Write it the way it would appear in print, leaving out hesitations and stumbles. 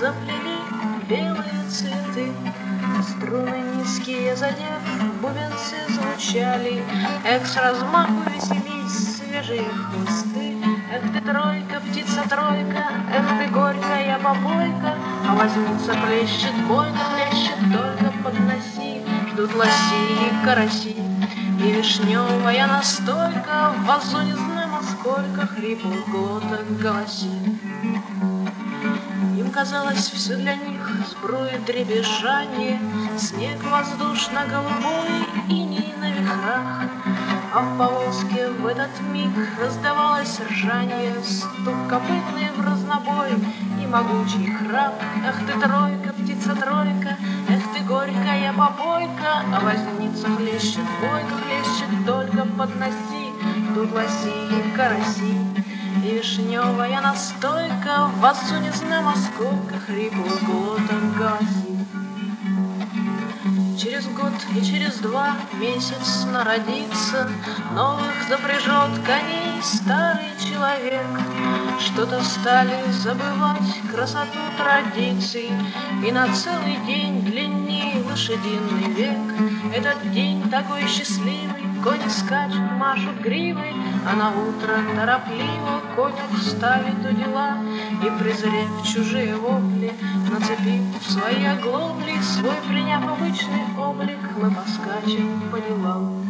заплели белые цветы. Струны низкие задев, бубенцы звучали. Эх, с размаху веселись свежие хвосты. Эх ты, тройка, птица-тройка, эх ты, горькая попойка. А возница плещет, бойко плещет, только подноси. Ждут лоси и караси, и вишневая настойка. В вазу не знамо сколько хриплых глоток голосит. Им казалось все для них сбруи дребезжание, снег воздушно-голубой, иней на вихрах. А в повозке в этот миг раздавалось ржание, стук копытный в разнобой и могучий храп. Эх ты, тройка, птица-тройка, эх ты, горькая попойка. А возница хлещет, бойко хлещет, только подноси. Тут лоси и караси, и вишневая настойка. В вазу не знамо сколько хриплых глоток голосит. Через год и через 2 месяц народится, новых запряжет коней старый человек. Что-то стали забывать красоту традиций, и на целый день длиннее лошадиный век. Этот день такой счастливый, кони скачут, машут гривой, а на утро торопливо конюх ставит удила. И, презрев чужие вопли, нацепив свои оглобли, свой приняв обычный облик, мы поскачем по делам.